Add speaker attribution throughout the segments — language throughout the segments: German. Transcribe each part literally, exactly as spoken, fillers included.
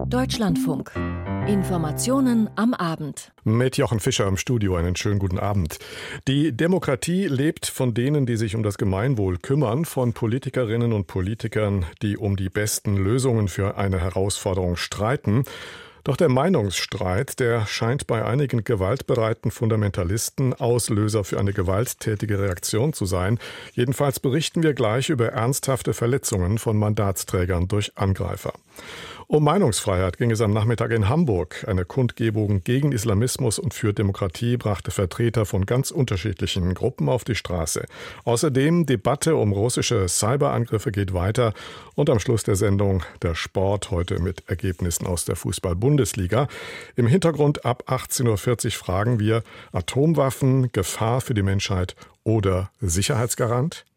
Speaker 1: Deutschlandfunk. Informationen am Abend.
Speaker 2: Mit Jochen Fischer im Studio, einen schönen guten Abend. Die Demokratie lebt von denen, die sich um das Gemeinwohl kümmern, von Politikerinnen und Politikern, die um die besten Lösungen für eine Herausforderung streiten. Doch der Meinungsstreit, der scheint bei einigen gewaltbereiten Fundamentalisten Auslöser für eine gewalttätige Reaktion zu sein. Jedenfalls berichten wir gleich über ernsthafte Verletzungen von Mandatsträgern durch Angreifer. Um Meinungsfreiheit ging es am Nachmittag in Hamburg. Eine Kundgebung gegen Islamismus und für Demokratie brachte Vertreter von ganz unterschiedlichen Gruppen auf die Straße. Außerdem Debatte um russische Cyberangriffe geht weiter. Und am Schluss der Sendung der Sport, heute mit Ergebnissen aus der Fußball-Bundesliga. Im Hintergrund ab achtzehn Uhr vierzig fragen wir: Atomwaffen, Gefahr für die Menschheit oder Sicherheitsgarant?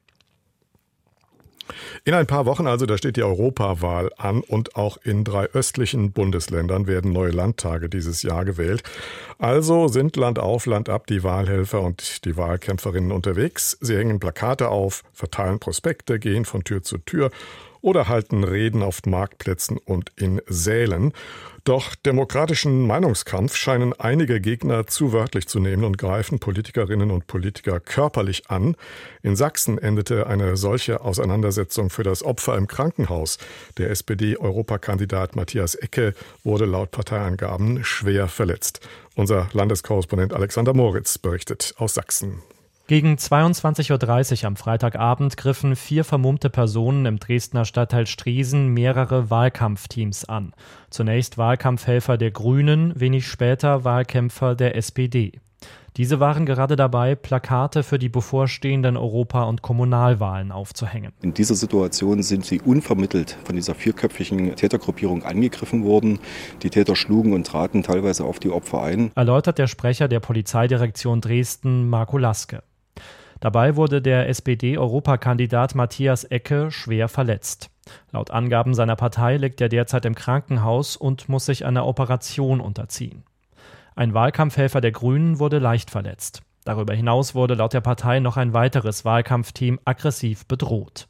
Speaker 2: In ein paar Wochen also, da steht die Europawahl an und auch in drei östlichen Bundesländern werden neue Landtage dieses Jahr gewählt. Also sind Land auf, Land ab die Wahlhelfer und die Wahlkämpferinnen unterwegs. Sie hängen Plakate auf, verteilen Prospekte, gehen von Tür zu Tür oder halten Reden auf Marktplätzen und in Sälen. Doch demokratischen Meinungskampf scheinen einige Gegner zu wörtlich zu nehmen und greifen Politikerinnen und Politiker körperlich an. In Sachsen endete eine solche Auseinandersetzung für das Opfer im Krankenhaus. Der S P D-Europakandidat Matthias Ecke wurde laut Parteiangaben schwer verletzt. Unser Landeskorrespondent Alexander Moritz berichtet aus Sachsen.
Speaker 3: Gegen zweiundzwanzig Uhr dreißig am Freitagabend griffen vier vermummte Personen im Dresdner Stadtteil Striesen mehrere Wahlkampfteams an. Zunächst Wahlkampfhelfer der Grünen, wenig später Wahlkämpfer der S P D. Diese waren gerade dabei, Plakate für die bevorstehenden Europa- und Kommunalwahlen aufzuhängen.
Speaker 4: In dieser Situation sind sie unvermittelt von dieser vierköpfigen Tätergruppierung angegriffen worden. Die Täter schlugen und traten teilweise auf die Opfer ein,
Speaker 3: erläutert der Sprecher der Polizeidirektion Dresden, Marco Laske. Dabei wurde der S P D-Europakandidat Matthias Ecke schwer verletzt. Laut Angaben seiner Partei liegt er derzeit im Krankenhaus und muss sich einer Operation unterziehen. Ein Wahlkampfhelfer der Grünen wurde leicht verletzt. Darüber hinaus wurde laut der Partei noch ein weiteres Wahlkampfteam aggressiv bedroht.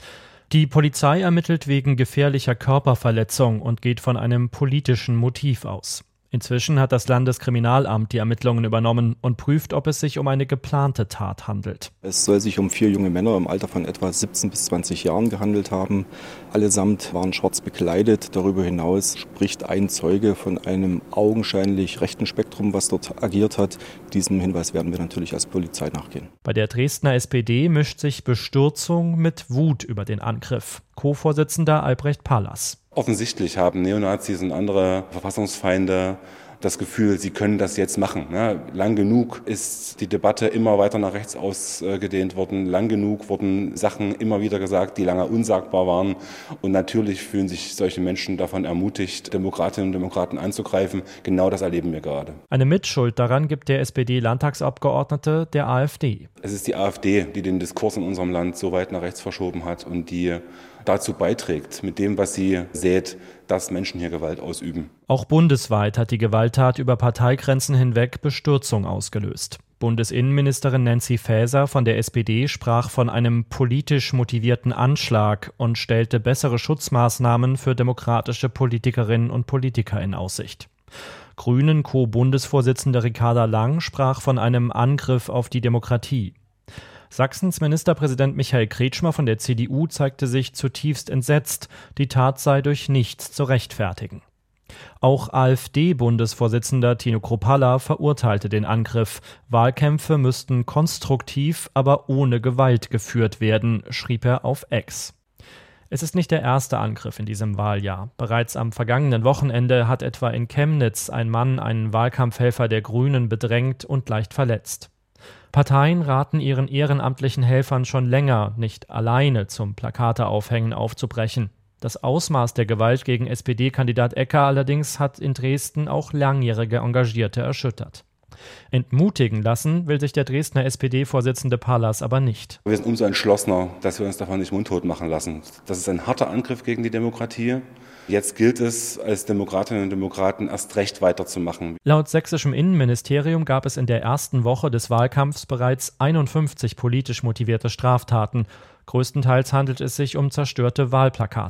Speaker 3: Die Polizei ermittelt wegen gefährlicher Körperverletzung und geht von einem politischen Motiv aus. Inzwischen hat das Landeskriminalamt die Ermittlungen übernommen und prüft, ob es sich um eine geplante Tat handelt.
Speaker 4: Es soll sich um vier junge Männer im Alter von etwa siebzehn bis zwanzig Jahren gehandelt haben. Allesamt waren schwarz bekleidet. Darüber hinaus spricht ein Zeuge von einem augenscheinlich rechten Spektrum, was dort agiert hat. Diesem Hinweis werden wir natürlich als Polizei nachgehen.
Speaker 3: Bei der Dresdner S P D mischt sich Bestürzung mit Wut über den Angriff. Co-Vorsitzender Albrecht Palas.
Speaker 5: Offensichtlich haben Neonazis und andere Verfassungsfeinde das Gefühl, sie können das jetzt machen. Lang genug ist die Debatte immer weiter nach rechts ausgedehnt worden. Lang genug wurden Sachen immer wieder gesagt, die lange unsagbar waren. Und natürlich fühlen sich solche Menschen davon ermutigt, Demokratinnen und Demokraten anzugreifen. Genau das erleben wir gerade.
Speaker 3: Eine Mitschuld daran gibt der S P D-Landtagsabgeordnete der AfD.
Speaker 5: Es ist die AfD, die den Diskurs in unserem Land so weit nach rechts verschoben hat und die dazu beiträgt, mit dem, was sie sät, dass Menschen hier Gewalt ausüben.
Speaker 3: Auch bundesweit hat die Gewalttat über Parteigrenzen hinweg Bestürzung ausgelöst. Bundesinnenministerin Nancy Faeser von der S P D sprach von einem politisch motivierten Anschlag und stellte bessere Schutzmaßnahmen für demokratische Politikerinnen und Politiker in Aussicht. Grünen Co-Bundesvorsitzende Ricarda Lang sprach von einem Angriff auf die Demokratie. Sachsens Ministerpräsident Michael Kretschmer von der C D U zeigte sich zutiefst entsetzt, die Tat sei durch nichts zu rechtfertigen. Auch AfD-Bundesvorsitzender Tino Kruppalla verurteilte den Angriff. Wahlkämpfe müssten konstruktiv, aber ohne Gewalt geführt werden, schrieb er auf X. Es ist nicht der erste Angriff in diesem Wahljahr. Bereits am vergangenen Wochenende hat etwa in Chemnitz ein Mann einen Wahlkampfhelfer der Grünen bedrängt und leicht verletzt. Parteien raten ihren ehrenamtlichen Helfern schon länger, nicht alleine zum Plakateaufhängen aufzubrechen. Das Ausmaß der Gewalt gegen S P D-Kandidat Ecke allerdings hat in Dresden auch langjährige Engagierte erschüttert. Entmutigen lassen will sich der Dresdner S P D-Vorsitzende Palas aber nicht.
Speaker 5: Wir sind umso entschlossener, dass wir uns davon nicht mundtot machen lassen. Das ist ein harter Angriff gegen die Demokratie. Jetzt gilt es, als Demokratinnen und Demokraten erst recht weiterzumachen.
Speaker 3: Laut sächsischem Innenministerium gab es in der ersten Woche des Wahlkampfs bereits einundfünfzig politisch motivierte Straftaten. Größtenteils handelt es sich um zerstörte Wahlplakate.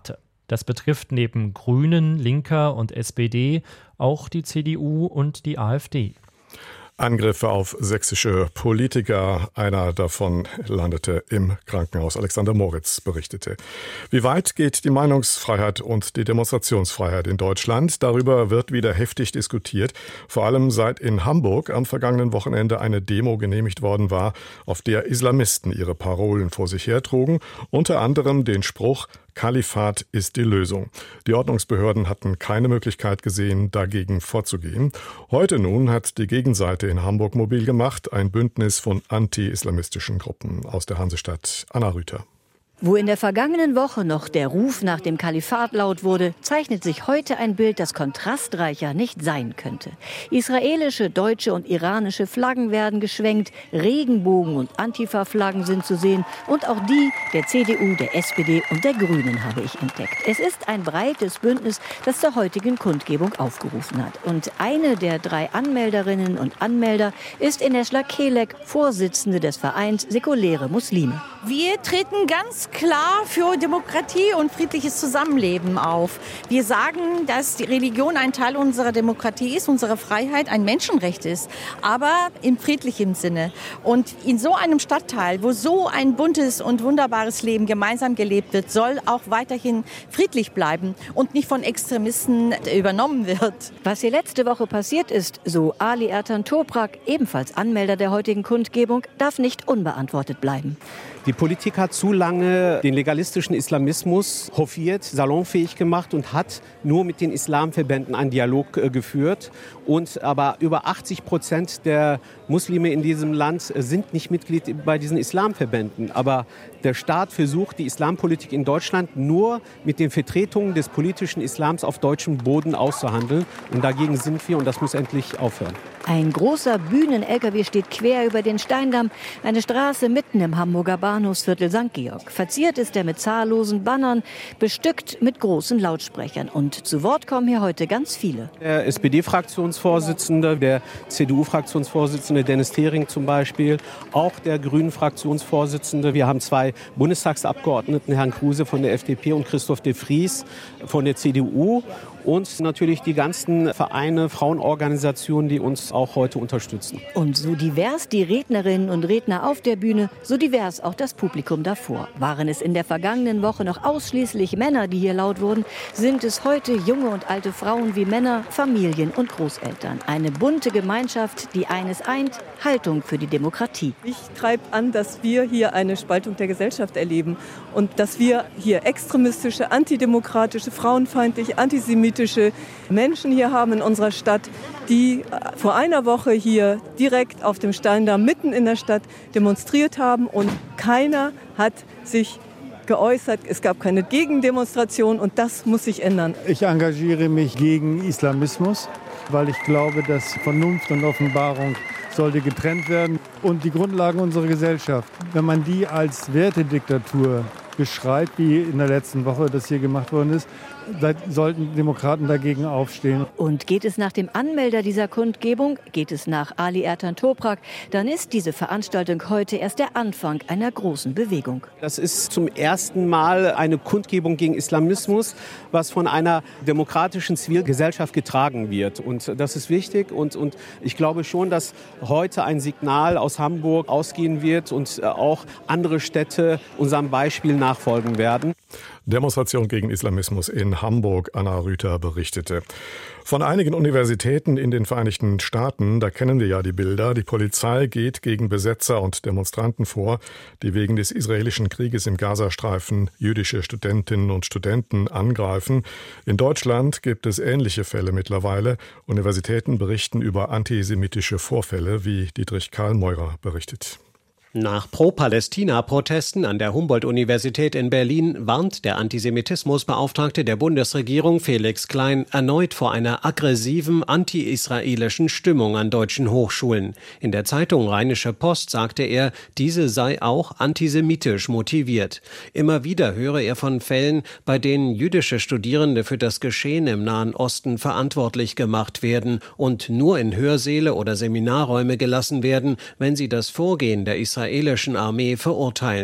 Speaker 3: Das betrifft neben Grünen, Linker und S P D auch die C D U und die AfD.
Speaker 2: Angriffe auf sächsische Politiker. Einer davon landete im Krankenhaus. Alexander Moritz berichtete. Wie weit geht die Meinungsfreiheit und die Demonstrationsfreiheit in Deutschland? Darüber wird wieder heftig diskutiert. Vor allem seit in Hamburg am vergangenen Wochenende eine Demo genehmigt worden war, auf der Islamisten ihre Parolen vor sich hertrugen. Unter anderem den Spruch: Kalifat ist die Lösung. Die Ordnungsbehörden hatten keine Möglichkeit gesehen, dagegen vorzugehen. Heute nun hat die Gegenseite in Hamburg mobil gemacht, ein Bündnis von anti-islamistischen Gruppen. Aus der Hansestadt, Anna Rüther.
Speaker 6: Wo in der vergangenen Woche noch der Ruf nach dem Kalifat laut wurde, zeichnet sich heute ein Bild, das kontrastreicher nicht sein könnte. Israelische, deutsche und iranische Flaggen werden geschwenkt, Regenbogen und Antifa-Flaggen sind zu sehen und auch die der C D U, der S P D und der Grünen habe ich entdeckt. Es ist ein breites Bündnis, das zur heutigen Kundgebung aufgerufen hat. Und eine der drei Anmelderinnen und Anmelder ist Enesla Kelek, Vorsitzende des Vereins Säkuläre Muslime.
Speaker 7: Wir treten ganz klar für Demokratie und friedliches Zusammenleben auf. Wir sagen, dass die Religion ein Teil unserer Demokratie ist, unserer Freiheit, ein Menschenrecht ist, aber im friedlichen Sinne. Und in so einem Stadtteil, wo so ein buntes und wunderbares Leben gemeinsam gelebt wird, soll auch weiterhin friedlich bleiben und nicht von Extremisten übernommen wird.
Speaker 6: Was hier letzte Woche passiert ist, so Ali Ertan Toprak, ebenfalls Anmelder der heutigen Kundgebung, darf nicht unbeantwortet bleiben.
Speaker 8: Die Politik hat zu lange den legalistischen Islamismus hofiert, salonfähig gemacht und hat nur mit den Islamverbänden einen Dialog äh, geführt. Und aber über achtzig Prozent der Muslime in diesem Land sind nicht Mitglied bei diesen Islamverbänden. Aber der Staat versucht, die Islampolitik in Deutschland nur mit den Vertretungen des politischen Islams auf deutschem Boden auszuhandeln. Und dagegen sind wir, und das muss endlich aufhören.
Speaker 6: Ein großer Bühnen-L K W steht quer über den Steindamm, eine Straße mitten im Hamburger Bahnhofsviertel Sankt Georg. Verziert ist er mit zahllosen Bannern, bestückt mit großen Lautsprechern. Und zu Wort kommen hier heute ganz viele.
Speaker 8: Der S P D-Fraktionsvorsitzende, der C D U-Fraktionsvorsitzende Dennis Thering zum Beispiel, auch der Grünen-Fraktionsvorsitzende. Wir haben zwei Bundestagsabgeordneten, Herrn Kruse von der F D P und Christoph de Vries von der C D U. Und natürlich die ganzen Vereine, Frauenorganisationen, die uns auch heute unterstützen.
Speaker 6: Und so divers die Rednerinnen und Redner auf der Bühne, so divers auch das Publikum davor. Waren es in der vergangenen Woche noch ausschließlich Männer, die hier laut wurden, sind es heute junge und alte Frauen wie Männer, Familien und Großeltern. Eine bunte Gemeinschaft, die eines eint: Haltung für die Demokratie.
Speaker 9: Mich treibt an, dass wir hier eine Spaltung der Gesellschaft erleben und dass wir hier extremistische, antidemokratische, frauenfeindliche, antisemitische Menschen hier haben in unserer Stadt, die vor einer Woche hier direkt auf dem Steindamm mitten in der Stadt demonstriert haben und keiner hat sich geäußert. Es gab keine Gegendemonstration und das muss sich ändern.
Speaker 10: Ich engagiere mich gegen Islamismus, weil ich glaube, dass Vernunft und Offenbarung sollte getrennt werden. Und die Grundlagen unserer Gesellschaft, wenn man die als Wertediktatur beschreibt, wie in der letzten Woche das hier gemacht worden ist, da sollten Demokraten dagegen aufstehen.
Speaker 6: Und geht es nach dem Anmelder dieser Kundgebung, geht es nach Ali Ertan Toprak, dann ist diese Veranstaltung heute erst der Anfang einer großen Bewegung.
Speaker 8: Das ist zum ersten Mal eine Kundgebung gegen Islamismus, was von einer demokratischen Zivilgesellschaft getragen wird. Und das ist wichtig. Und, und ich glaube schon, dass heute ein Signal aus Hamburg ausgehen wird und auch andere Städte unserem Beispiel nachfolgen werden.
Speaker 2: Demonstration gegen Islamismus in Hamburg, Anna Rüther berichtete. Von einigen Universitäten in den Vereinigten Staaten, da kennen wir ja die Bilder, die Polizei geht gegen Besetzer und Demonstranten vor, die wegen des israelischen Krieges im Gazastreifen jüdische Studentinnen und Studenten angreifen. In Deutschland gibt es ähnliche Fälle mittlerweile. Universitäten berichten über antisemitische Vorfälle, wie Dietrich Karl Meurer berichtet.
Speaker 11: Nach Pro-Palästina-Protesten an der Humboldt-Universität in Berlin warnt der Antisemitismusbeauftragte der Bundesregierung Felix Klein erneut vor einer aggressiven anti-israelischen Stimmung an deutschen Hochschulen. In der Zeitung Rheinische Post sagte er, diese sei auch antisemitisch motiviert. Immer wieder höre er von Fällen, bei denen jüdische Studierende für das Geschehen im Nahen Osten verantwortlich gemacht werden und nur in Hörsäle oder Seminarräume gelassen werden, wenn sie das Vorgehen der israelischen Armee verurteilen.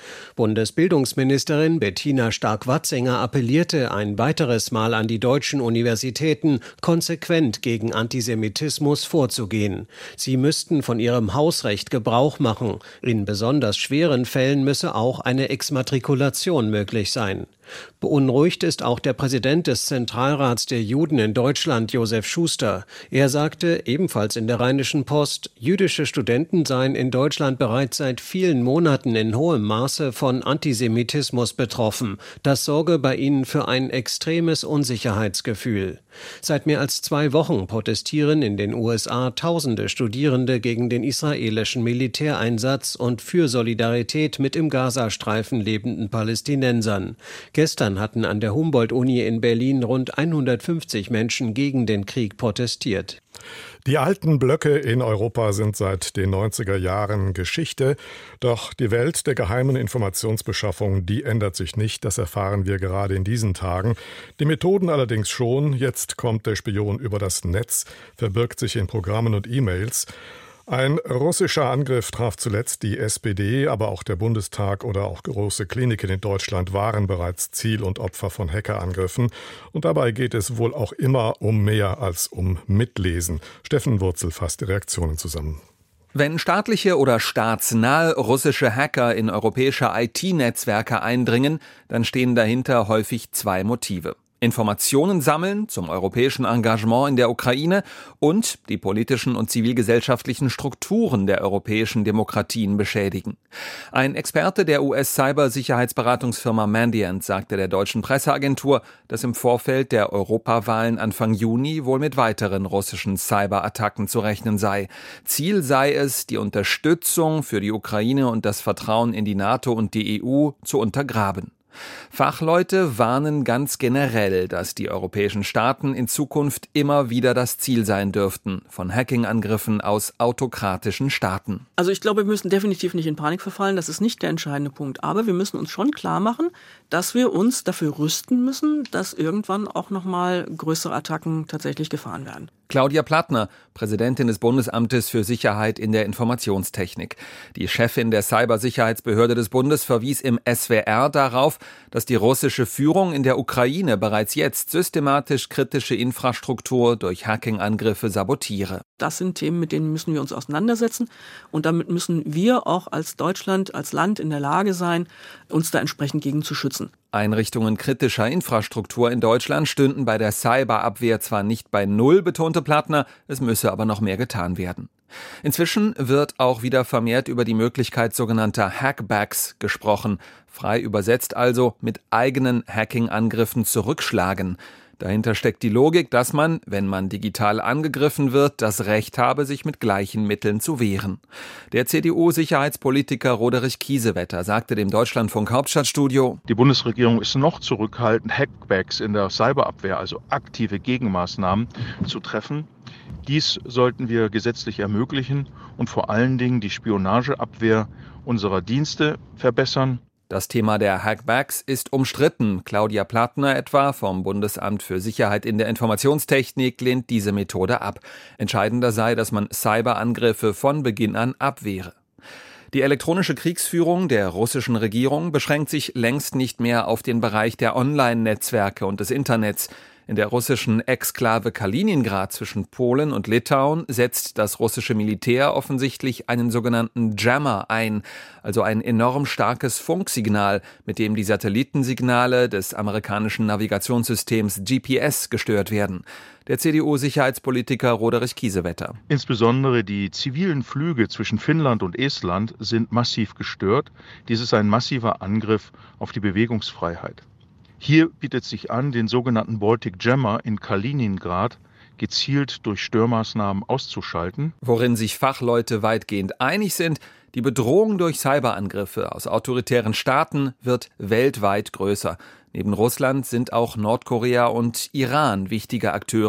Speaker 11: Bundesbildungsministerin Bettina Stark-Watzinger appellierte ein weiteres Mal an die deutschen Universitäten, konsequent gegen Antisemitismus vorzugehen. Sie müssten von ihrem Hausrecht Gebrauch machen. In besonders schweren Fällen müsse auch eine Exmatrikulation möglich sein. Beunruhigt ist auch der Präsident des Zentralrats der Juden in Deutschland, Josef Schuster. Er sagte, ebenfalls in der Rheinischen Post, jüdische Studenten seien in Deutschland bereits seit vielen Monaten in hohem Maße von Antisemitismus betroffen. Das sorge bei ihnen für ein extremes Unsicherheitsgefühl. Seit mehr als zwei Wochen protestieren in den U S A tausende Studierende gegen den israelischen Militäreinsatz und für Solidarität mit im Gazastreifen lebenden Palästinensern. Gestern hatten an der Humboldt-Uni in Berlin rund hundertfünfzig Menschen gegen den Krieg protestiert.
Speaker 2: Die alten Blöcke in Europa sind seit den neunziger Jahren Geschichte. Doch die Welt der geheimen Informationsbeschaffung, die ändert sich nicht. Das erfahren wir gerade in diesen Tagen. Die Methoden allerdings schon. Jetzt kommt der Spion über das Netz, verbirgt sich in Programmen und E-Mails. Ein russischer Angriff traf zuletzt die S P D, aber auch der Bundestag oder auch große Kliniken in Deutschland waren bereits Ziel und Opfer von Hackerangriffen. Und dabei geht es wohl auch immer um mehr als um Mitlesen. Steffen Wurzel fasst die Reaktionen zusammen.
Speaker 12: Wenn staatliche oder staatsnahe russische Hacker in europäische I T-Netzwerke eindringen, dann stehen dahinter häufig zwei Motive. Informationen sammeln zum europäischen Engagement in der Ukraine und die politischen und zivilgesellschaftlichen Strukturen der europäischen Demokratien beschädigen. Ein Experte der U S-Cybersicherheitsberatungsfirma Mandiant sagte der deutschen Presseagentur, dass im Vorfeld der Europawahlen Anfang Juni wohl mit weiteren russischen Cyberattacken zu rechnen sei. Ziel sei es, die Unterstützung für die Ukraine und das Vertrauen in die NATO und die E U zu untergraben. Fachleute warnen ganz generell, dass die europäischen Staaten in Zukunft immer wieder das Ziel sein dürften von Hacking-Angriffen aus autokratischen Staaten.
Speaker 13: Also ich glaube, wir müssen definitiv nicht in Panik verfallen, das ist nicht der entscheidende Punkt. Aber wir müssen uns schon klar machen, dass wir uns dafür rüsten müssen, dass irgendwann auch nochmal größere Attacken tatsächlich gefahren werden.
Speaker 12: Claudia Plattner, Präsidentin des Bundesamtes für Sicherheit in der Informationstechnik. Die Chefin der Cybersicherheitsbehörde des Bundes verwies im S W R darauf, dass die russische Führung in der Ukraine bereits jetzt systematisch kritische Infrastruktur durch Hacking-Angriffe sabotiere.
Speaker 13: Das sind Themen, mit denen müssen wir uns auseinandersetzen. Und damit müssen wir auch als Deutschland, als Land in der Lage sein, uns da entsprechend gegen zu schützen.
Speaker 12: Einrichtungen kritischer Infrastruktur in Deutschland stünden bei der Cyberabwehr zwar nicht bei Null, betonte Plattner, es müsse aber noch mehr getan werden. Inzwischen wird auch wieder vermehrt über die Möglichkeit sogenannter Hackbacks gesprochen. Frei übersetzt also mit eigenen Hacking-Angriffen zurückschlagen. Dahinter steckt die Logik, dass man, wenn man digital angegriffen wird, das Recht habe, sich mit gleichen Mitteln zu wehren. Der C D U-Sicherheitspolitiker Roderich Kiesewetter sagte dem Deutschlandfunk Hauptstadtstudio:
Speaker 14: Die Bundesregierung ist noch zurückhaltend, Hackbacks in der Cyberabwehr, also aktive Gegenmaßnahmen, zu treffen. Dies sollten wir gesetzlich ermöglichen und vor allen Dingen die Spionageabwehr unserer Dienste verbessern.
Speaker 12: Das Thema der Hackbacks ist umstritten. Claudia Plattner etwa vom Bundesamt für Sicherheit in der Informationstechnik lehnt diese Methode ab. Entscheidender sei, dass man Cyberangriffe von Beginn an abwehre. Die elektronische Kriegsführung der russischen Regierung beschränkt sich längst nicht mehr auf den Bereich der Online-Netzwerke und des Internets. In der russischen Exklave Kaliningrad zwischen Polen und Litauen setzt das russische Militär offensichtlich einen sogenannten Jammer ein, also ein enorm starkes Funksignal, mit dem die Satellitensignale des amerikanischen Navigationssystems G P S gestört werden. Der C D U-Sicherheitspolitiker Roderich Kiesewetter.
Speaker 14: Insbesondere die zivilen Flüge zwischen Finnland und Estland sind massiv gestört. Dies ist ein massiver Angriff auf die Bewegungsfreiheit. Hier bietet sich an, den sogenannten Baltic Jammer in Kaliningrad gezielt durch Störmaßnahmen auszuschalten.
Speaker 12: Worin sich Fachleute weitgehend einig sind, die Bedrohung durch Cyberangriffe aus autoritären Staaten wird weltweit größer. Neben Russland sind auch Nordkorea und Iran wichtige Akteure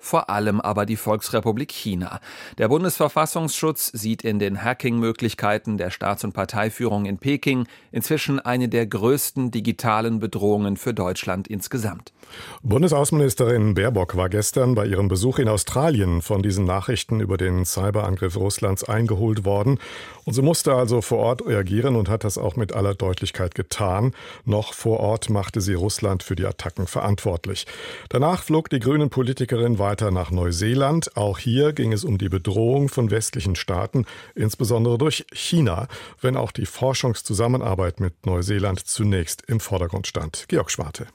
Speaker 12: vor allem aber die Volksrepublik China. Der Bundesverfassungsschutz sieht in den Hacking-Möglichkeiten der Staats- und Parteiführung in Peking inzwischen eine der größten digitalen Bedrohungen für Deutschland insgesamt.
Speaker 2: Bundesaußenministerin Baerbock war gestern bei ihrem Besuch in Australien von diesen Nachrichten über den Cyberangriff Russlands eingeholt worden. Und sie musste also vor Ort reagieren und hat das auch mit aller Deutlichkeit getan. Noch vor Ort machte sie Russland für die Attacken verantwortlich. Danach flog die Grünen-Politikerin weiter nach Neuseeland. Auch hier ging es um die Bedrohung von westlichen Staaten, insbesondere durch China, wenn auch die Forschungszusammenarbeit mit Neuseeland zunächst im Vordergrund stand. Georg Schwarte.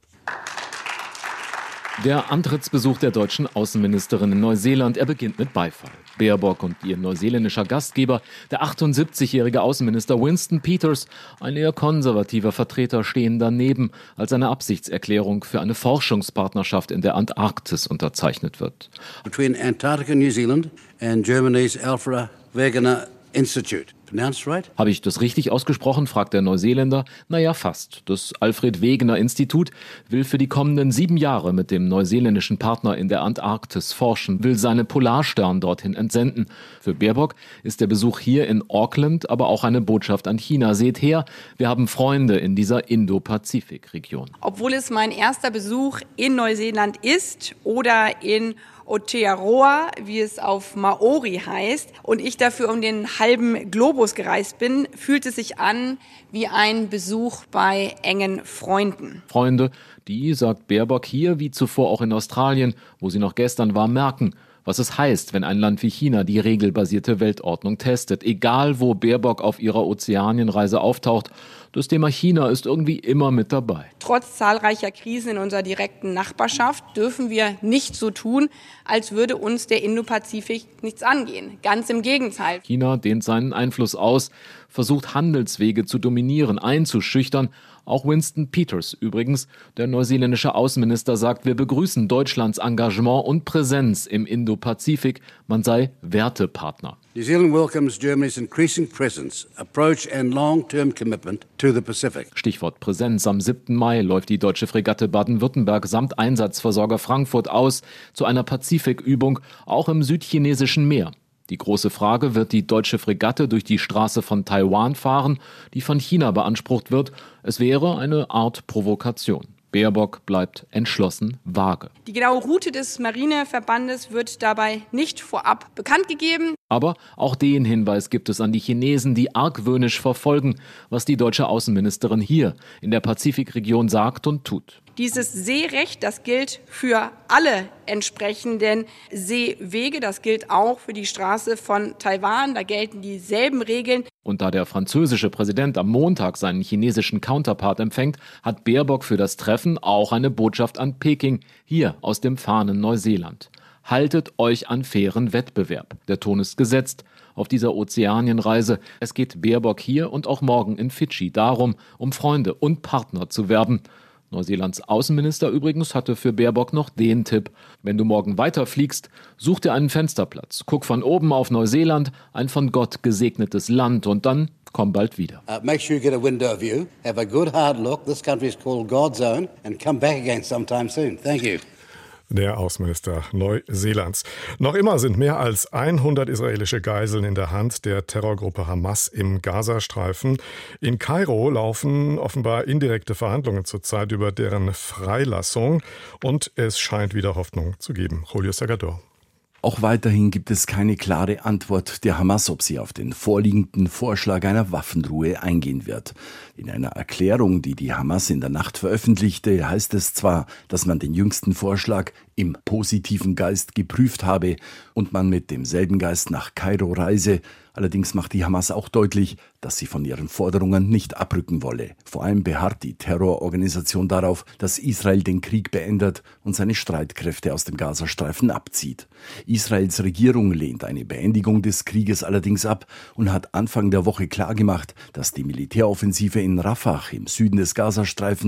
Speaker 15: Der Antrittsbesuch der deutschen Außenministerin in Neuseeland, er beginnt mit Beifall. Baerbock und ihr neuseeländischer Gastgeber, der achtundsiebzigjährige Außenminister Winston Peters, ein eher konservativer Vertreter, stehen daneben, als eine Absichtserklärung für eine Forschungspartnerschaft in der Antarktis unterzeichnet wird.
Speaker 16: Between Antarctica, New Zealand and Germany's Alfred Wegener Institute. Right?
Speaker 15: Habe ich das richtig ausgesprochen, fragt der Neuseeländer. Naja, fast. Das Alfred Wegener Institut will für die kommenden sieben Jahre mit dem neuseeländischen Partner in der Antarktis forschen, will seine Polarstern dorthin entsenden. Für Baerbock ist der Besuch hier in Auckland aber auch eine Botschaft an China. Seht her, wir haben Freunde in dieser Indo-Pazifik-Region.
Speaker 17: Obwohl es mein erster Besuch in Neuseeland ist oder in Aotearoa, wie es auf Maori heißt, und ich dafür um den halben Globus gereist bin, fühlt es sich an wie ein Besuch bei engen Freunden.
Speaker 15: Freunde, die, sagt Baerbock, hier wie zuvor auch in Australien, wo sie noch gestern war, merken, was es heißt, wenn ein Land wie China die regelbasierte Weltordnung testet. Egal, wo Baerbock auf ihrer Ozeanienreise auftaucht, das Thema China ist irgendwie immer mit dabei.
Speaker 17: Trotz zahlreicher Krisen in unserer direkten Nachbarschaft dürfen wir nicht so tun, als würde uns der Indo-Pazifik nichts angehen. Ganz im Gegenteil.
Speaker 15: China dehnt seinen Einfluss aus, versucht Handelswege zu dominieren, einzuschüchtern. Auch Winston Peters übrigens, der neuseeländische Außenminister, sagt, wir begrüßen Deutschlands Engagement und Präsenz im Indo-Pazifik. Man sei Wertepartner.
Speaker 16: New Zealand welcomes Germany's increasing presence, approach and long-term commitment to the Pacific.
Speaker 15: Stichwort Präsenz. Am siebten Mai läuft die deutsche Fregatte Baden-Württemberg samt Einsatzversorger Frankfurt aus zu einer Pazifikübung, auch im südchinesischen Meer. Die große Frage, wird die deutsche Fregatte durch die Straße von Taiwan fahren, die von China beansprucht wird? Es wäre eine Art Provokation. Baerbock bleibt entschlossen vage.
Speaker 17: Die genaue Route des Marineverbandes wird dabei nicht vorab bekannt gegeben.
Speaker 15: Aber auch den Hinweis gibt es an die Chinesen, die argwöhnisch verfolgen, was die deutsche Außenministerin hier in der Pazifikregion sagt und tut.
Speaker 17: Dieses Seerecht, das gilt für alle entsprechenden Seewege. Das gilt auch für die Straße von Taiwan. Da gelten dieselben Regeln.
Speaker 15: Und da der französische Präsident am Montag seinen chinesischen Counterpart empfängt, hat Baerbock für das Treffen auch eine Botschaft an Peking, hier aus dem fernen Neuseeland. Haltet euch an fairen Wettbewerb. Der Ton ist gesetzt auf dieser Ozeanienreise. Es geht Baerbock hier und auch morgen in Fidschi darum, um Freunde und Partner zu werben. Neuseelands Außenminister übrigens hatte für Baerbock noch den Tipp: Wenn du morgen weiterfliegst, such dir einen Fensterplatz, guck von oben auf Neuseeland, ein von Gott gesegnetes Land, und dann komm bald wieder.
Speaker 16: Uh, make sure you get a window view, have a good hard look. This country is called God's own, and come back again sometime soon. Thank you.
Speaker 2: Der Außenminister Neuseelands. Noch immer sind mehr als hundert israelische Geiseln in der Hand der Terrorgruppe Hamas im Gazastreifen. In Kairo laufen offenbar indirekte Verhandlungen zurzeit über deren Freilassung, und es scheint wieder Hoffnung zu geben. Julio Sagador.
Speaker 18: Auch weiterhin gibt es keine klare Antwort der Hamas, ob sie auf den vorliegenden Vorschlag einer Waffenruhe eingehen wird. In einer Erklärung, die die Hamas in der Nacht veröffentlichte, heißt es zwar, dass man den jüngsten Vorschlag im positiven Geist geprüft habe und man mit demselben Geist nach Kairo reise. Allerdings macht die Hamas auch deutlich, dass sie von ihren Forderungen nicht abrücken wolle. Vor allem beharrt die Terrororganisation darauf, dass Israel den Krieg beendet und seine Streitkräfte aus dem Gazastreifen abzieht. Israels Regierung lehnt eine Beendigung des Krieges allerdings ab und hat Anfang der Woche klargemacht, dass die Militäroffensive in Rafah im Süden des Gazastreifens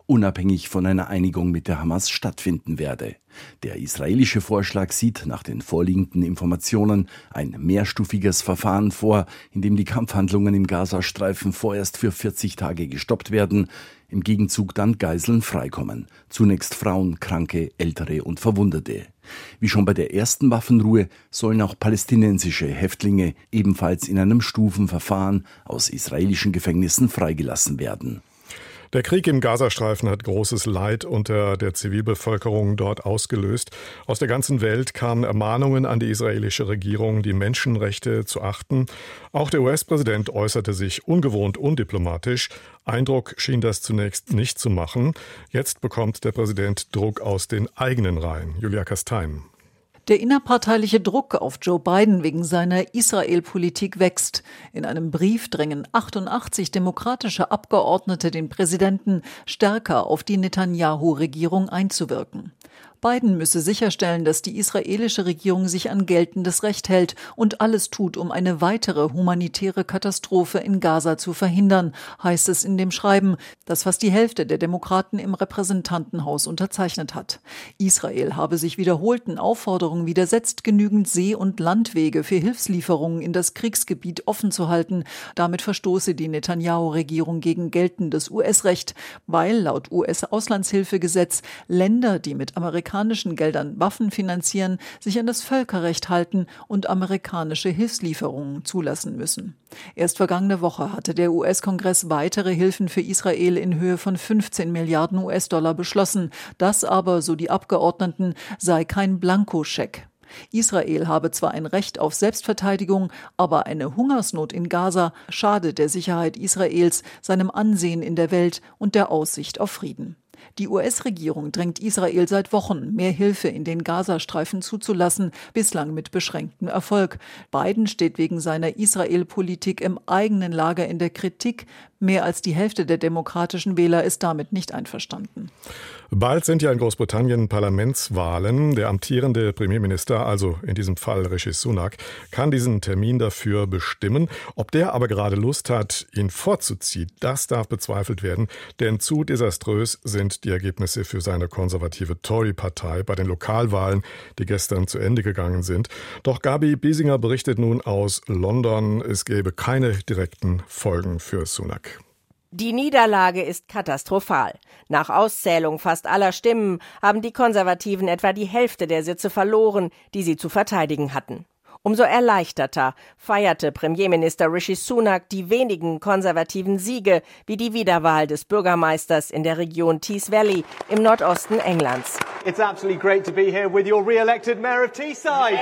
Speaker 18: unabhängig von einer Einigung mit der Hamas stattfinden werde. Der israelische Vorschlag sieht nach den vorliegenden Informationen ein mehrstufiges Verfahren vor, in dem die Kampfhandlungen im Gazastreifen vorerst für vierzig Tage gestoppt werden, im Gegenzug dann Geiseln freikommen. Zunächst Frauen, Kranke, Ältere und Verwundete. Wie schon bei der ersten Waffenruhe sollen auch palästinensische Häftlinge ebenfalls in einem Stufenverfahren aus israelischen Gefängnissen freigelassen werden.
Speaker 2: Der Krieg im Gazastreifen hat großes Leid unter der Zivilbevölkerung dort ausgelöst. Aus der ganzen Welt kamen Ermahnungen an die israelische Regierung, die Menschenrechte zu achten. Auch der U S-Präsident äußerte sich ungewohnt undiplomatisch. Eindruck schien das zunächst nicht zu machen. Jetzt bekommt der Präsident Druck aus den eigenen Reihen. Julia Kastein.
Speaker 19: Der innerparteiliche Druck auf Joe Biden wegen seiner Israel-Politik wächst. In einem Brief drängen achtundachtzig demokratische Abgeordnete den Präsidenten, stärker auf die Netanyahu-Regierung einzuwirken. Biden müsse sicherstellen, dass die israelische Regierung sich an geltendes Recht hält und alles tut, um eine weitere humanitäre Katastrophe in Gaza zu verhindern, heißt es in dem Schreiben, das fast die Hälfte der Demokraten im Repräsentantenhaus unterzeichnet hat. Israel habe sich wiederholten Aufforderungen widersetzt, genügend See- und Landwege für Hilfslieferungen in das Kriegsgebiet offen zu halten. Damit verstoße die Netanyahu-Regierung gegen geltendes U S-Recht, weil laut U S-Auslandshilfegesetz Länder, die mit amerikanischen Geldern Waffen finanzieren, sich an das Völkerrecht halten und amerikanische Hilfslieferungen zulassen müssen. Erst vergangene Woche hatte der U S-Kongress weitere Hilfen für Israel in Höhe von fünfzehn Milliarden U S-Dollar beschlossen. Das aber, so die Abgeordneten, sei kein Blankoscheck. Israel habe zwar ein Recht auf Selbstverteidigung, aber eine Hungersnot in Gaza schade der Sicherheit Israels, seinem Ansehen in der Welt und der Aussicht auf Frieden. Die U S-Regierung drängt Israel seit Wochen, mehr Hilfe in den Gazastreifen zuzulassen, bislang mit beschränktem Erfolg. Biden steht wegen seiner Israel-Politik im eigenen Lager in der Kritik. Mehr als die Hälfte der demokratischen Wähler ist damit nicht einverstanden.
Speaker 2: Bald sind ja in Großbritannien Parlamentswahlen. Der amtierende Premierminister, also in diesem Fall Rishi Sunak, kann diesen Termin dafür bestimmen. Ob der aber gerade Lust hat, ihn vorzuziehen, das darf bezweifelt werden, denn zu desaströs sind die Ergebnisse für seine konservative Tory-Partei bei den Lokalwahlen, die gestern zu Ende gegangen sind. Doch Gabi Biesinger berichtet nun aus London, es gäbe keine direkten Folgen für Sunak.
Speaker 20: Die Niederlage ist katastrophal. Nach Auszählung fast aller Stimmen haben die Konservativen etwa die Hälfte der Sitze verloren, die sie zu verteidigen hatten. Umso erleichterter feierte Premierminister Rishi Sunak die wenigen konservativen Siege, wie die Wiederwahl des Bürgermeisters in der Region Tees Valley im Nordosten Englands.
Speaker 21: It's absolutely great to be here with your re-elected Mayor of Teesside.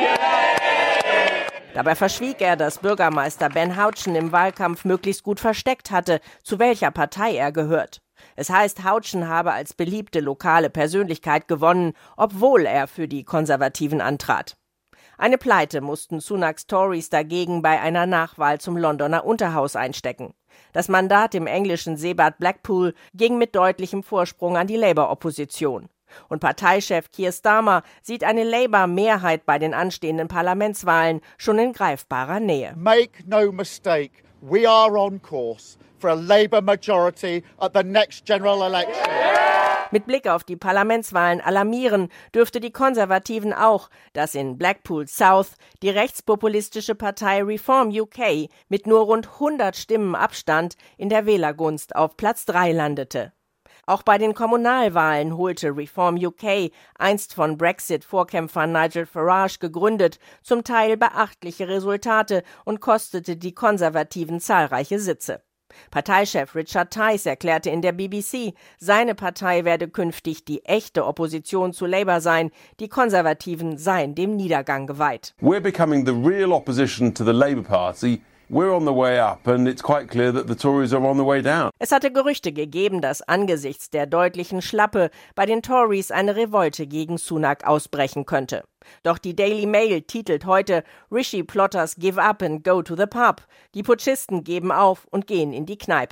Speaker 20: Dabei verschwieg er, dass Bürgermeister Ben Houchen im Wahlkampf möglichst gut versteckt hatte, zu welcher Partei er gehört. Es heißt, Houchen habe als beliebte lokale Persönlichkeit gewonnen, obwohl er für die Konservativen antrat. Eine Pleite mussten Sunaks Tories dagegen bei einer Nachwahl zum Londoner Unterhaus einstecken. Das Mandat im englischen Seebad Blackpool ging mit deutlichem Vorsprung an die Labour-Opposition. Und Parteichef Keir Starmer sieht eine Labour-Mehrheit bei den anstehenden Parlamentswahlen schon in greifbarer Nähe.
Speaker 22: Make no mistake, we are on course for a Labour majority at the next general election.
Speaker 20: Mit Blick auf die Parlamentswahlen alarmieren dürfte die Konservativen auch, dass in Blackpool South die rechtspopulistische Partei Reform U K mit nur rund hundert Stimmen Abstand in der Wählergunst auf Platz drei landete. Auch bei den Kommunalwahlen holte Reform U K, einst von Brexit-Vorkämpfer Nigel Farage gegründet, zum Teil beachtliche Resultate und kostete die Konservativen zahlreiche Sitze. Parteichef Richard Tice erklärte in der B B C, seine Partei werde künftig die echte Opposition zu Labour sein, die Konservativen seien dem Niedergang geweiht.
Speaker 23: We're becoming the real opposition to the Labour Party. We're on the way up and it's quite clear that the Tories are on the way down.
Speaker 20: Es hatte Gerüchte gegeben, dass angesichts der deutlichen Schlappe bei den Tories eine Revolte gegen Sunak ausbrechen könnte. Doch die Daily Mail titelt heute Rishi Plotters give up and go to the pub. Die Putschisten geben auf und gehen in die Kneipe.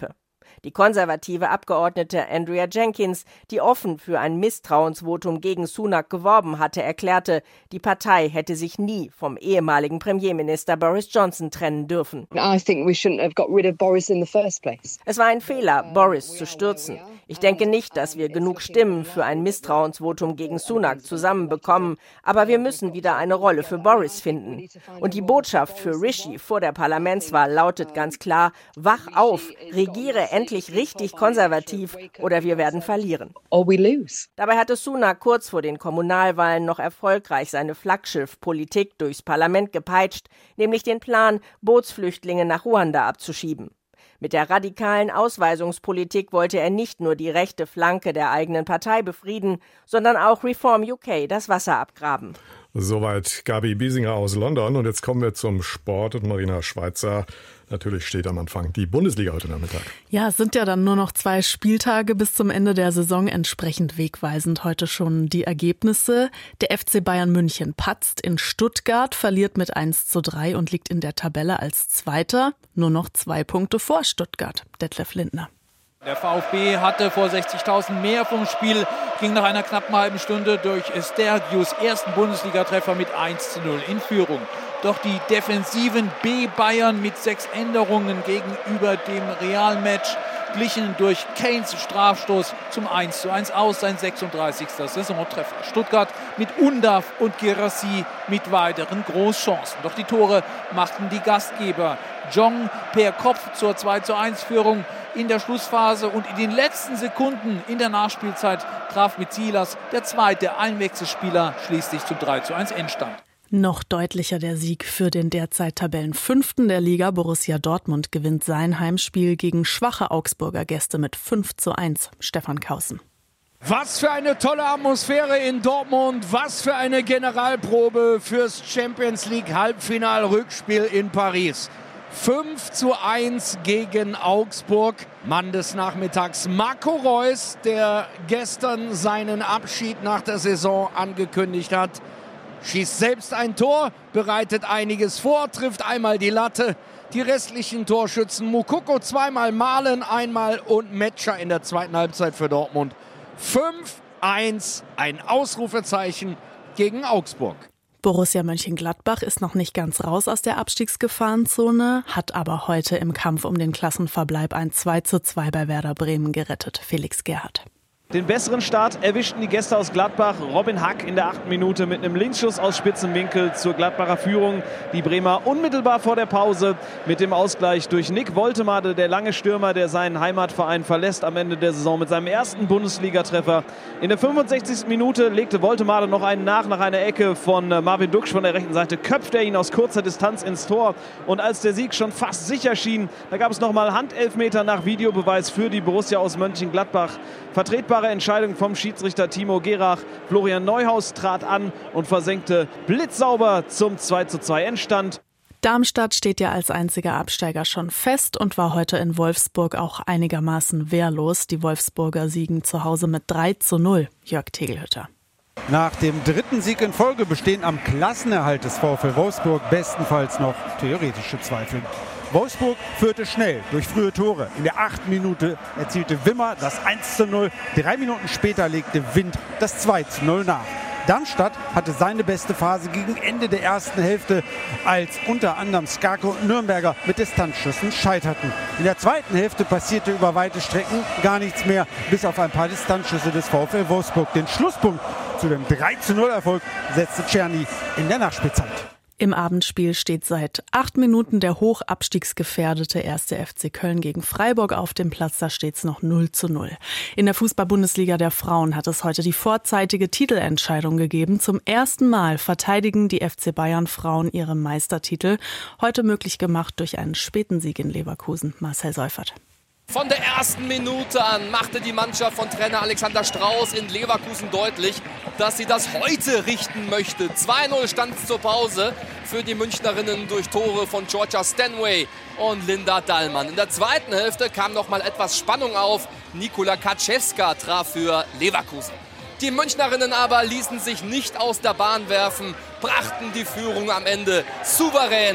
Speaker 20: Die konservative Abgeordnete Andrea Jenkins, die offen für ein Misstrauensvotum gegen Sunak geworben hatte, erklärte, die Partei hätte sich nie vom ehemaligen Premierminister Boris Johnson trennen dürfen.
Speaker 1: I think we shouldn't have got rid of Boris in the first place.
Speaker 20: Es war ein Fehler, Boris zu stürzen. Ich denke nicht, dass wir genug Stimmen für ein Misstrauensvotum gegen Sunak zusammenbekommen, aber wir müssen wieder eine Rolle für Boris finden. Und die Botschaft für Rishi vor der Parlamentswahl lautet ganz klar: Wach auf, regiere endlich richtig konservativ oder wir werden verlieren.
Speaker 1: Or we lose.
Speaker 20: Dabei hatte Sunak kurz vor den Kommunalwahlen noch erfolgreich seine Flaggschiff-Politik durchs Parlament gepeitscht, nämlich den Plan, Bootsflüchtlinge nach Ruanda abzuschieben. Mit der radikalen Ausweisungspolitik wollte er nicht nur die rechte Flanke der eigenen Partei befrieden, sondern auch Reform U K das Wasser abgraben.
Speaker 2: Soweit Gabi Biesinger aus London. Und jetzt kommen wir zum Sport und Marina Schweizer. Natürlich steht am Anfang die Bundesliga heute Nachmittag.
Speaker 4: Ja, es sind ja dann nur noch zwei Spieltage bis zum Ende der Saison, entsprechend wegweisend heute schon die Ergebnisse. Der F C Bayern München patzt in Stuttgart, verliert mit eins zu drei und liegt in der Tabelle als Zweiter, nur noch zwei Punkte vor Stuttgart. Detlef Lindner.
Speaker 5: Der VfB hatte vor sechzigtausend mehr vom Spiel, ging nach einer knappen halben Stunde durch Stergius ersten Bundesligatreffer mit eins zu null in Führung. Doch die defensiven B-Bayern mit sechs Änderungen gegenüber dem Realmatch glichen durch Kanes Strafstoß zum eins zu eins aus, sein sechsunddreißigster Saisontreffer. Stuttgart mit Undav und Guirassy mit weiteren Großchancen. Doch die Tore machten die Gastgeber. Jong per Kopf zur zwei zu eins Führung in der Schlussphase und in den letzten Sekunden in der Nachspielzeit traf mit Silas der zweite Einwechselspieler schließlich zum drei zu eins Endstand.
Speaker 4: Noch deutlicher der Sieg für den derzeit Tabellenfünften der Liga. Borussia Dortmund gewinnt sein Heimspiel gegen schwache Augsburger Gäste mit fünf zu eins. Stefan Kaußen.
Speaker 24: Was für eine tolle Atmosphäre in Dortmund, was für eine Generalprobe fürs Champions League Halbfinal-Rückspiel in Paris. fünf zu eins gegen Augsburg. Mann des Nachmittags Marco Reus, der gestern seinen Abschied nach der Saison angekündigt hat, schießt selbst ein Tor, bereitet einiges vor, trifft einmal die Latte. Die restlichen Torschützen Moukoko zweimal Malen, einmal und Metscher in der zweiten Halbzeit für Dortmund. fünf eins, ein Ausrufezeichen gegen Augsburg.
Speaker 4: Borussia Mönchengladbach ist noch nicht ganz raus aus der Abstiegsgefahrenzone, hat aber heute im Kampf um den Klassenverbleib ein zwei zu zwei bei Werder Bremen gerettet. Felix Gerhardt.
Speaker 25: Den besseren Start erwischten die Gäste aus Gladbach. Robin Hack in der achten Minute mit einem Linksschuss aus Spitzenwinkel zur Gladbacher Führung. Die Bremer unmittelbar vor der Pause mit dem Ausgleich durch Nick Woltemade, der lange Stürmer, der seinen Heimatverein verlässt am Ende der Saison mit seinem ersten Bundesligatreffer. In der fünfundsechzigsten Minute legte Woltemade noch einen nach nach einer Ecke von Marvin Duksch von der rechten Seite, köpft er ihn aus kurzer Distanz ins Tor. Und als der Sieg schon fast sicher schien, da gab es nochmal Handelfmeter nach Videobeweis für die Borussia aus Mönchengladbach. Vertretbare Entscheidung vom Schiedsrichter Timo Gerach. Florian Neuhaus trat an und versenkte blitzsauber zum zwei zu zwei Endstand.
Speaker 4: Darmstadt steht ja als einziger Absteiger schon fest und war heute in Wolfsburg auch einigermaßen wehrlos. Die Wolfsburger siegen zu Hause mit drei zu null. Jörg Tegelhütter.
Speaker 26: Nach dem dritten Sieg in Folge bestehen am Klassenerhalt des VfL Wolfsburg bestenfalls noch theoretische Zweifel. Wolfsburg führte schnell durch frühe Tore. In der achten Minute erzielte Wimmer das eins zu null. Drei Minuten später legte Wind das zwei zu null nach. Darmstadt hatte seine beste Phase gegen Ende der ersten Hälfte, als unter anderem Skarko und Nürnberger mit Distanzschüssen scheiterten. In der zweiten Hälfte passierte über weite Strecken gar nichts mehr, bis auf ein paar Distanzschüsse des VfL Wolfsburg. Den Schlusspunkt zu dem drei zu null Erfolg setzte Czerny in der Nachspielzeit.
Speaker 4: Im Abendspiel steht seit acht Minuten der hochabstiegsgefährdete erste F C Köln gegen Freiburg auf dem Platz. Da steht es noch null zu null. In der Fußball-Bundesliga der Frauen hat es heute die vorzeitige Titelentscheidung gegeben. Zum ersten Mal verteidigen die F C Bayern Frauen ihre Meistertitel. Heute möglich gemacht durch einen späten Sieg in Leverkusen. Marcel Seufert.
Speaker 27: Von der ersten Minute an machte die Mannschaft von Trainer Alexander Strauß in Leverkusen deutlich, dass sie das heute richten möchte. zwei null stand es zur Pause für die Münchnerinnen durch Tore von Georgia Stanway und Linda Dallmann. In der zweiten Hälfte kam noch mal etwas Spannung auf. Nikola Kaczewska traf für Leverkusen. Die Münchnerinnen aber ließen sich nicht aus der Bahn werfen, brachten die Führung am Ende souverän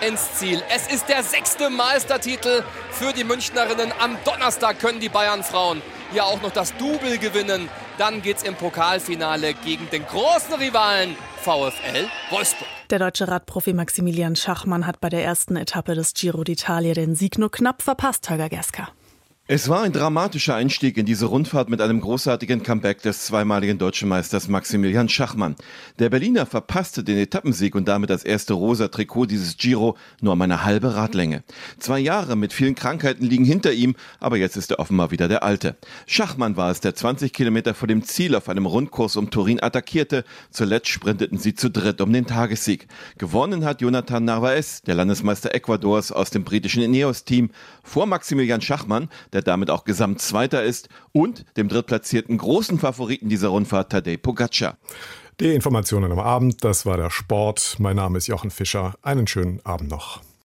Speaker 27: ins Ziel. Es ist der sechste Meistertitel für die Münchnerinnen. Am Donnerstag können die Bayern-Frauen ja auch noch das Double gewinnen. Dann geht's im Pokalfinale gegen den großen Rivalen VfL Wolfsburg.
Speaker 4: Der deutsche Radprofi Maximilian Schachmann hat bei der ersten Etappe des Giro d'Italia den Sieg nur knapp verpasst, Holger Gerska.
Speaker 3: Es war ein dramatischer Einstieg in diese Rundfahrt mit einem großartigen Comeback des zweimaligen deutschen Meisters Maximilian Schachmann. Der Berliner verpasste den Etappensieg und damit das erste rosa Trikot dieses Giro nur um eine halbe Radlänge. Zwei Jahre mit vielen Krankheiten liegen hinter ihm, aber jetzt ist er offenbar wieder der Alte. Schachmann war es, der zwanzig Kilometer vor dem Ziel auf einem Rundkurs um Turin attackierte. Zuletzt sprinteten sie zu dritt um den Tagessieg. Gewonnen hat Jonathan Narvaez, der Landesmeister Ecuadors aus dem britischen Ineos-Team, vor Maximilian Schachmann, der damit auch Gesamtzweiter ist, und dem drittplatzierten großen Favoriten dieser Rundfahrt, Tadej Pogacar.
Speaker 2: Die Informationen am Abend, das war der Sport. Mein Name ist Jochen Fischer. Einen schönen Abend noch.